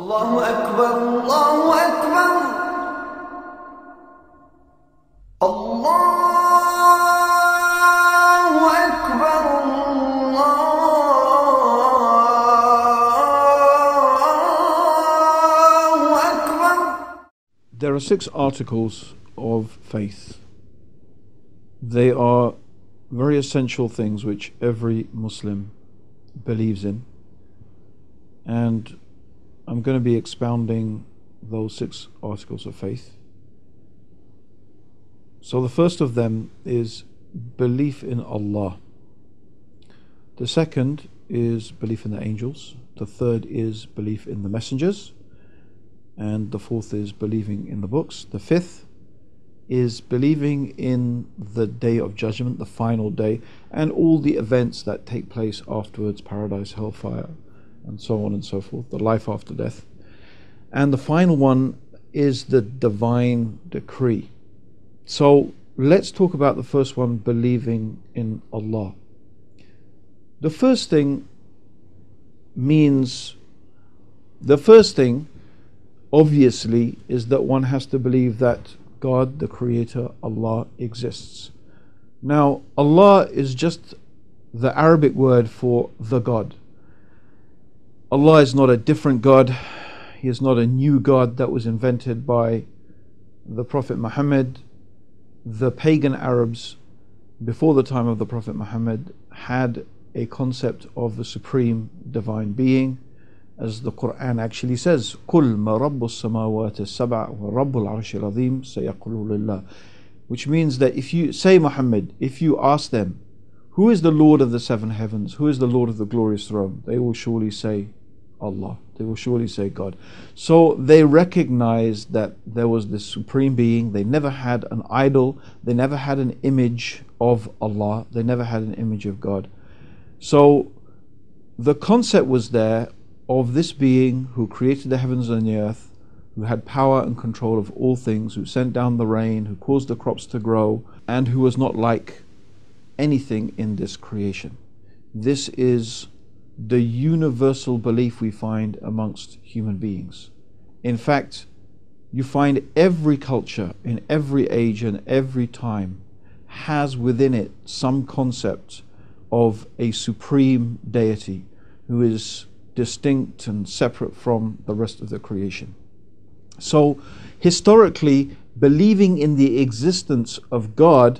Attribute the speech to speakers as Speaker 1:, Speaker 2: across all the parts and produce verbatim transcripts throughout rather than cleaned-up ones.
Speaker 1: الله أكبر الله أكبر الله أكبر الله أكبر.
Speaker 2: There are six articles of faith. They are very essential things which every Muslim believes in, and I'm going to be expounding those six articles of faith. So the first of them is belief in Allah. The second is belief in the angels. The third is belief in the messengers. And the fourth is believing in the books. The fifth is believing in the day of judgment, the final day, and all the events that take place afterwards, paradise, hellfire, and so on and so forth, the life after death. And the final one is the divine decree. So let's talk about the first one, believing in Allah. The first thing means, the first thing obviously is that one has to believe that God, the Creator, Allah, exists. Now, Allah is just the Arabic word for the God. Allah is not a different God. He is not a new God that was invented by the Prophet Muhammad. The pagan Arabs before the time of the Prophet Muhammad had a concept of the supreme divine being, as the Quran actually says, قُلْ مَا رَبُّ السَّمَاوَاتِ السَّبْعِ وَرَبُّ الْعَرْشِ الْعَظِيمِ سَيَقُولُ لِلَّهِ. Which means that if you say, Muhammad, if you ask them, who is the Lord of the seven heavens, who is the Lord of the glorious throne, they will surely say Allah. They will surely say God. So they recognized that there was this supreme being. They never had an idol. They never had an image of Allah. They never had an image of God. So the concept was there of this being who created the heavens and the earth, who had power and control of all things, who sent down the rain, who caused the crops to grow, and who was not like anything in this creation. This is the universal belief we find amongst human beings. In fact, you find every culture in every age and every time has within it some concept of a supreme deity who is distinct and separate from the rest of the creation. So historically, believing in the existence of God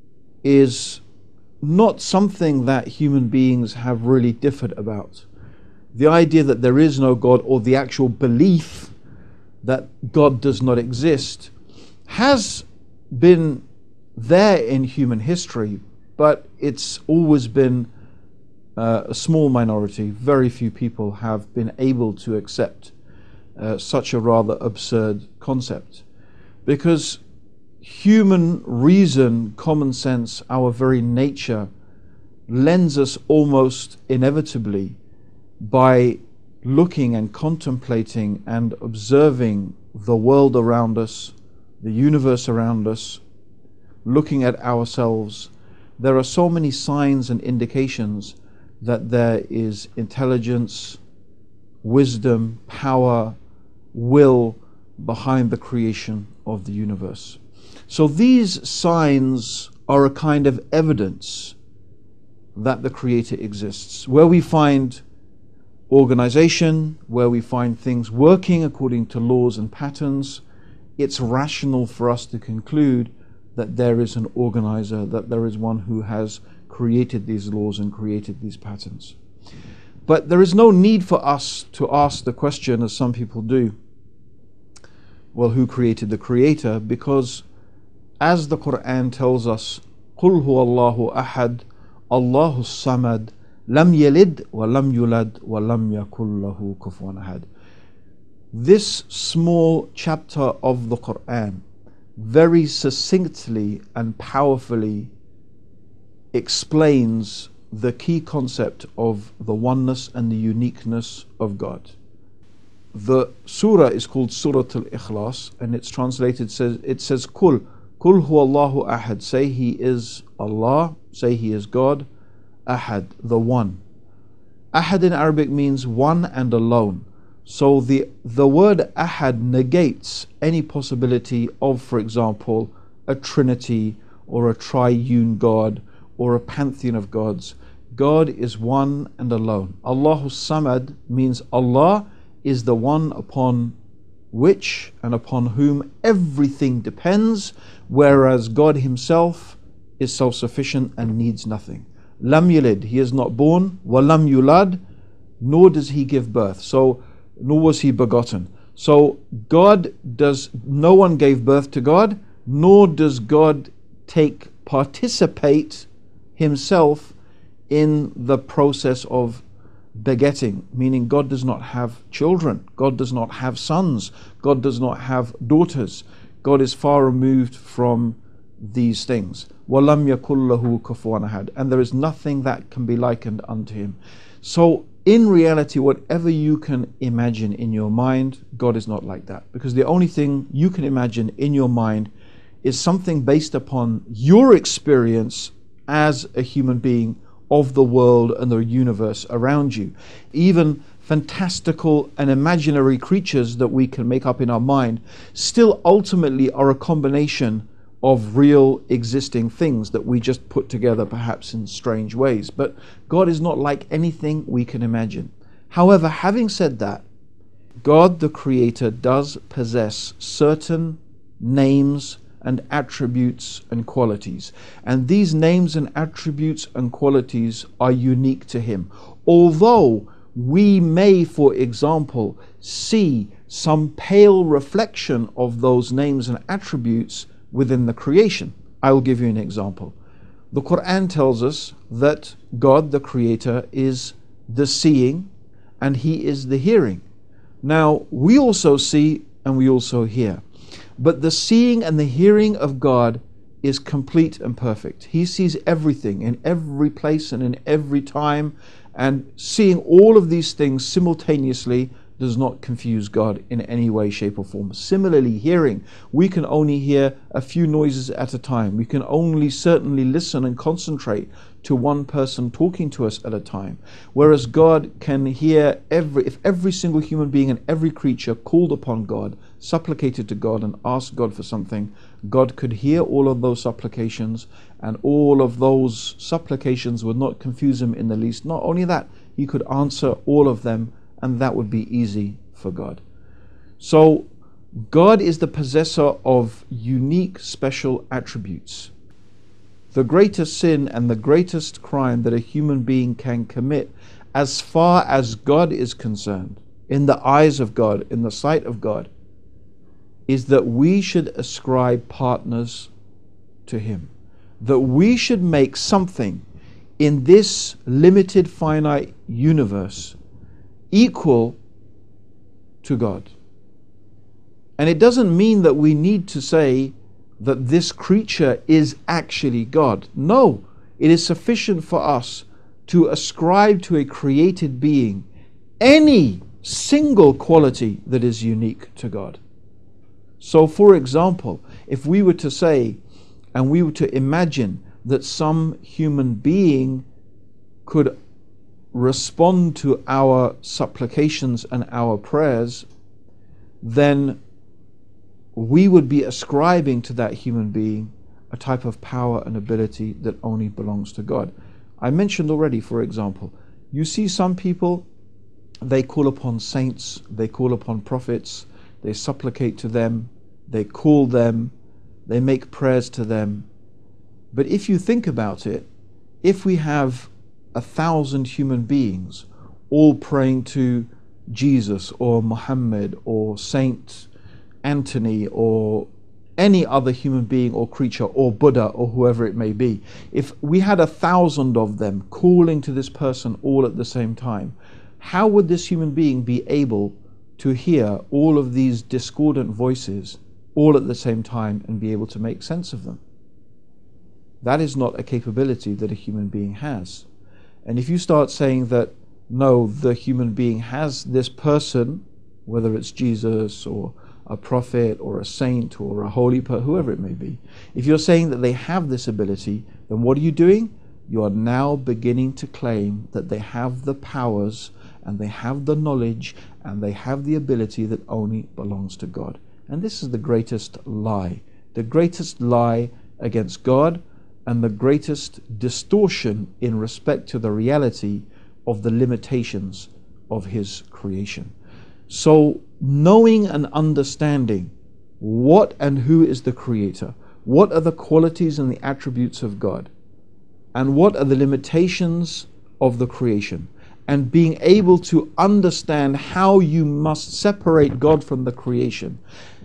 Speaker 2: is not something that human beings have really differed about. The idea that there is no God, or the actual belief that God does not exist, has been there in human history, but it's always been uh, a small minority. Very few people have been able to accept uh, such a rather absurd concept, because human reason, common sense, our very nature lends us almost inevitably, by looking and contemplating and observing the world around us, the universe around us, looking at ourselves, there are so many signs and indications that there is intelligence, wisdom, power, will behind the creation of the universe. So these signs are a kind of evidence that the Creator exists. Where we find organization, where we find things working according to laws and patterns, it's rational for us to conclude that there is an organizer, that there is one who has created these laws and created these patterns. But there is no need for us to ask the question, as some people do, well, who created the Creator? Because as the Quran tells us, قُلْ هُوَ اللَّهُ أَحَدٌ اللَّهُ الصَّمَدُ لَمْ يَلِدْ وَلَمْ يُولَدْ وَلَمْ يَكُنْ لَهُ كُفُوًا أَحَدٌ. This small chapter of the Quran very succinctly and powerfully explains the key concept of the oneness and the uniqueness of God. The surah is called Surah Al-Ikhlas, and it's translated, says it says Kul, Kul huwa Allahu ahad, say He is Allah, say He is God, ahad, the one. Ahad in Arabic means one and alone. So the, the word ahad negates any possibility of, for example, a trinity or a triune God or a pantheon of gods. God is one and alone. Allahu Samad means Allah is the one upon which and upon whom everything depends, whereas God himself is self-sufficient and needs nothing. Lam yalid, he is not born. Wa lam yulad, nor does he give birth. So, nor was he begotten. So God does, no one gave birth to God, nor does God take, participate himself in the process of begetting, meaning God does not have children, God does not have sons, God does not have daughters. God is far removed from these things. وَلَمْ يَكُنْ لَهُ كُفُوًا أَحَدٌ, and there is nothing that can be likened unto him. So in reality, whatever you can imagine in your mind, God is not like that, because the only thing you can imagine in your mind is something based upon your experience as a human being of the world and the universe around you. Even fantastical and imaginary creatures that we can make up in our mind still ultimately are a combination of real existing things that we just put together perhaps in strange ways. But God is not like anything we can imagine. However, having said that, God the Creator does possess certain names and attributes and qualities. And these names and attributes and qualities are unique to him. Although we may, for example, see some pale reflection of those names and attributes within the creation. I will give you an example. The Quran tells us that God the Creator is the seeing and he is the hearing. Now, we also see and we also hear. But the seeing and the hearing of God is complete and perfect. He sees everything in every place and in every time, and seeing all of these things simultaneously does not confuse God in any way, shape or form. Similarly, hearing, we can only hear a few noises at a time. We can only certainly listen and concentrate to one person talking to us at a time. Whereas God can hear every, if every single human being and every creature called upon God, supplicated to God and asked God for something, God could hear all of those supplications, and all of those supplications would not confuse him in the least. Not only that, he could answer all of them, and that would be easy for God. So God is the possessor of unique special attributes. The greatest sin and the greatest crime that a human being can commit, as far as God is concerned, in the eyes of God, in the sight of God, is that we should ascribe partners to him. That we should make something in this limited finite universe equal to God. And it doesn't mean that we need to say that this creature is actually God. No, it is sufficient for us to ascribe to a created being any single quality that is unique to God. So, for example, if we were to say, and we were to imagine that some human being could respond to our supplications and our prayers, then we would be ascribing to that human being a type of power and ability that only belongs to God. I mentioned already, for example, you see some people, they call upon saints, they call upon prophets, they supplicate to them, they call them, they make prayers to them. But if you think about it, if we have a thousand human beings all praying to Jesus or Muhammad or Saint Anthony or any other human being or creature or Buddha or whoever it may be, if we had a thousand of them calling to this person all at the same time, how would this human being be able to hear all of these discordant voices all at the same time and be able to make sense of them? That is not a capability that a human being has. And if you start saying that, no, the human being has this person, whether it's Jesus or a prophet or a saint or a holy person, whoever it may be, if you're saying that they have this ability, then what are you doing? You are now beginning to claim that they have the powers and they have the knowledge and they have the ability that only belongs to God. And this is the greatest lie, the greatest lie against God, and the greatest distortion in respect to the reality of the limitations of His creation. So knowing and understanding what and who is the Creator, what are the qualities and the attributes of God, and what are the limitations of the creation, and being able to understand how you must separate God from the creation.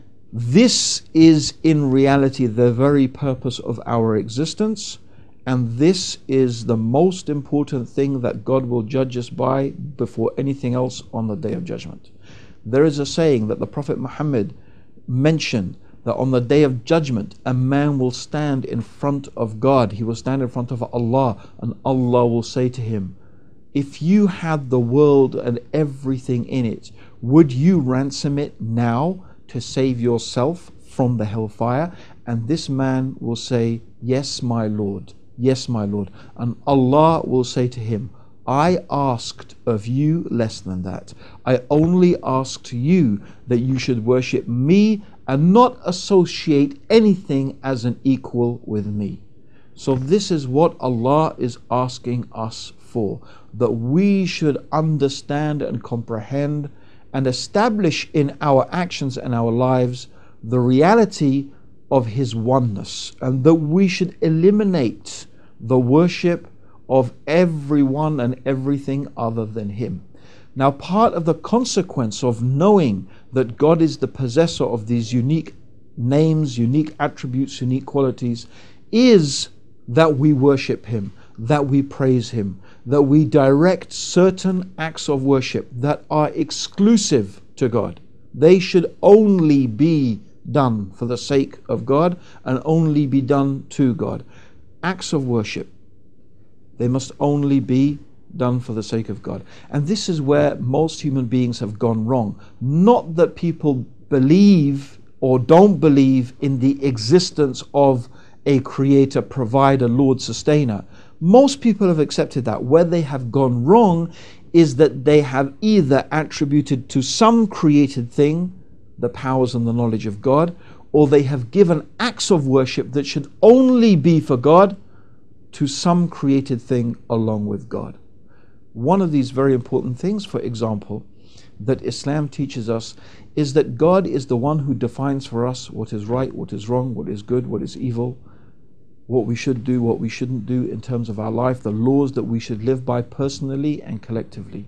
Speaker 2: This is in reality the very purpose of our existence, and this is the most important thing that God will judge us by before anything else on the Day of Judgment. There is a saying that the Prophet Muhammad mentioned, that on the Day of Judgment a man will stand in front of God, he will stand in front of Allah, and Allah will say to him, if you had the world and everything in it, would you ransom it now to save yourself from the hellfire? And this man will say, yes, my Lord, yes, my Lord. And Allah will say to him, I asked of you less than that. I only asked you that you should worship me and not associate anything as an equal with me. So this is what Allah is asking us for, that we should understand and comprehend and establish in our actions and our lives the reality of His oneness, and that we should eliminate the worship of everyone and everything other than Him. Now, part of the consequence of knowing that God is the possessor of these unique names, unique attributes, unique qualities, is that we worship Him, that we praise Him, that we direct certain acts of worship that are exclusive to God. They should only be done for the sake of God and only be done to God. Acts of worship, they must only be done for the sake of God. And this is where most human beings have gone wrong. Not that people believe or don't believe in the existence of a creator, provider, Lord, sustainer. Most people have accepted that. Where they have gone wrong is that they have either attributed to some created thing the powers and the knowledge of God, or they have given acts of worship that should only be for God to some created thing along with God. One of these very important things, for example, that Islam teaches us is that God is the one who defines for us what is right, what is wrong, what is good, what is evil, what we should do, what we shouldn't do in terms of our life, the laws that we should live by personally and collectively.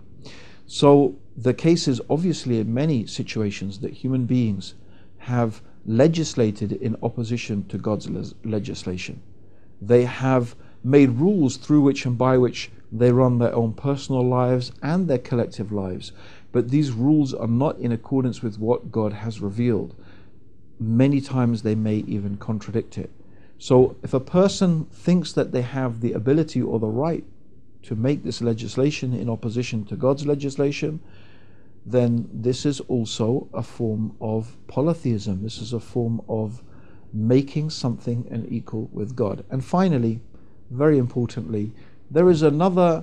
Speaker 2: So the case is obviously in many situations that human beings have legislated in opposition to God's le- legislation. They have made rules through which and by which they run their own personal lives and their collective lives. But these rules are not in accordance with what God has revealed. Many times they may even contradict it. So if a person thinks that they have the ability or the right to make this legislation in opposition to God's legislation, then this is also a form of polytheism. This is a form of making something an equal with God. And finally, very importantly, there is another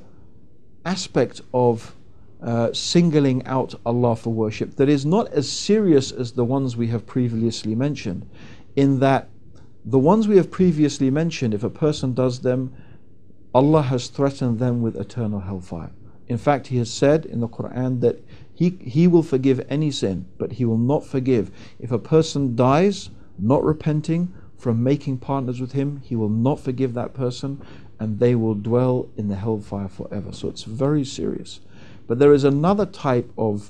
Speaker 2: aspect of uh, singling out Allah for worship that is not as serious as the ones we have previously mentioned, in that the ones we have previously mentioned, if a person does them, Allah has threatened them with eternal hellfire. In fact, He has said in the Quran that He, he will forgive any sin, but He will not forgive. If a person dies not repenting from making partners with Him, He will not forgive that person, and they will dwell in the hellfire forever. So it's very serious. But there is another type of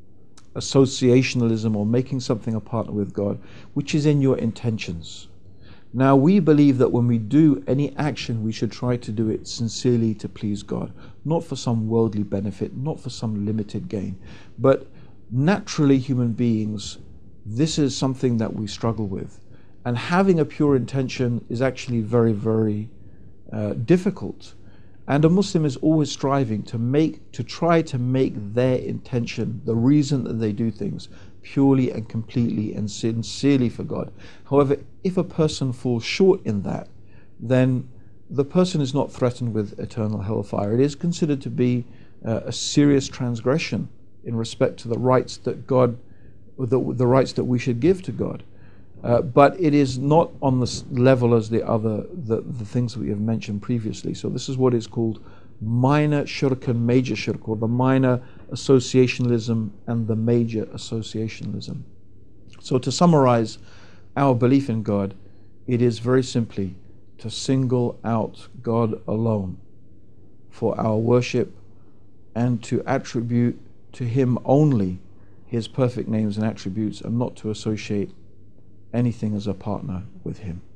Speaker 2: associationalism, or making something a partner with God, which is in your intentions. Now, we believe that when we do any action, we should try to do it sincerely to please God, not for some worldly benefit, not for some limited gain. But naturally, human beings, this is something that we struggle with. And having a pure intention is actually very, very uh, difficult. And a Muslim is always striving to make, to try to make their intention, the reason that they do things, purely and completely and sincerely for God. However, if a person falls short in that, then the person is not threatened with eternal hellfire. It is considered to be uh, a serious transgression in respect to the rights that God, the, the rights that we should give to God. Uh, but it is not on the s- level as the other, the, the things that we have mentioned previously. So this is what is called minor shirk and major shirk, or the minor associationalism and the major associationalism. So to summarize our belief in God, it is very simply to single out God alone for our worship and to attribute to Him only His perfect names and attributes, and not to associate anything as a partner with Him.